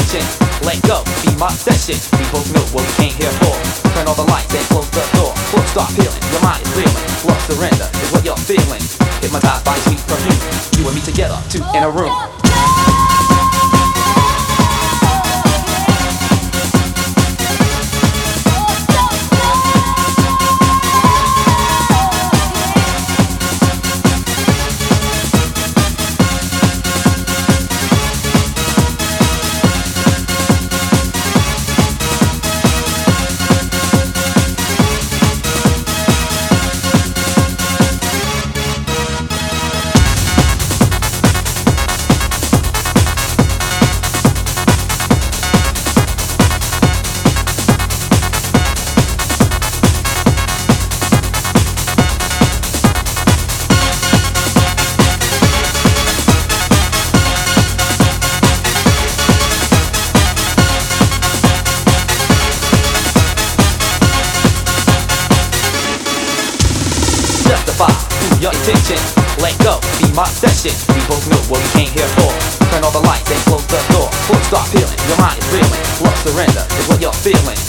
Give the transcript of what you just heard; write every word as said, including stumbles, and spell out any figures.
attention. Let go, be my session. We both know what we came here for. Turn all the lights and close the door. Full stop feeling, your mind is reeling. Love surrender is what you're feeling. Hypnotized by sweet perfume. You and me together, two in a room. Your attention, let go, be my session. We both know what we came here for. Turn all the lights and close the door. Full stop feeling, your mind is reeling. Love surrender is what you're feeling.